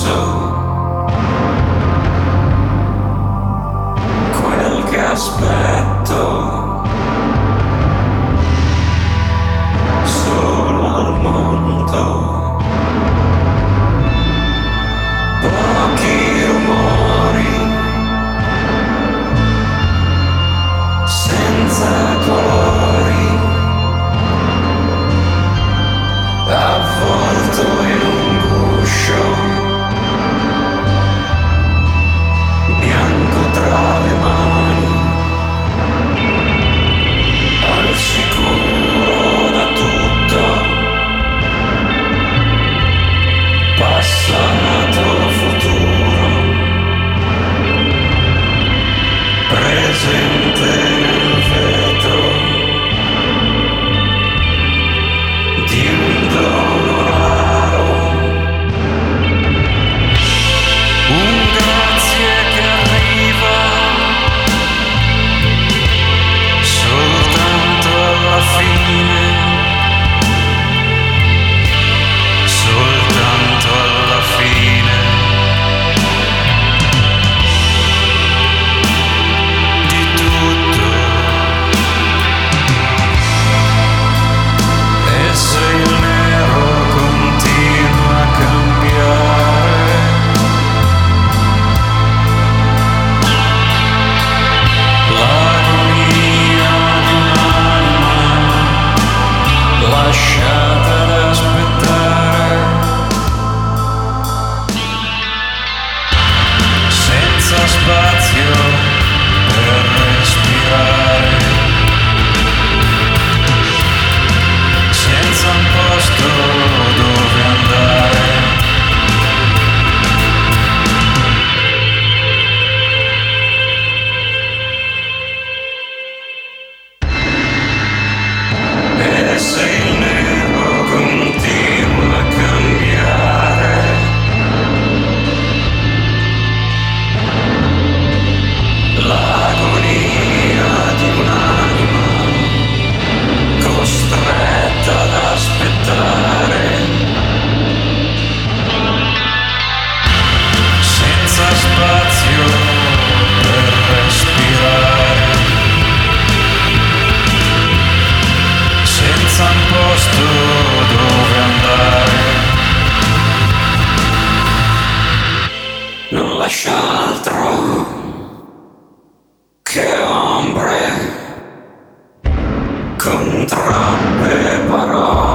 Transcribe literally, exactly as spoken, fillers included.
addosso quel che aspetto solo al mondo. Pochi rumori senza colori, avvolto in un guscio bianco tra le mani, al sicuro da tutto, passato, futuro, presente nel vetro di un dono raro, un grazie che arriva soltanto alla fine, soltanto alla fine di tutto. E se il nero continua a cambiare, l'agonia di un'anima lasciata ad aspettare, senza spazio per respirare, senza un posto dove andare. E se il nero continua a cambiare, l'agonia di un'anima costretta ad aspettare, senza spazio per respirare, senza un posto dove andare, non lascia altro che ombre con troppe parole.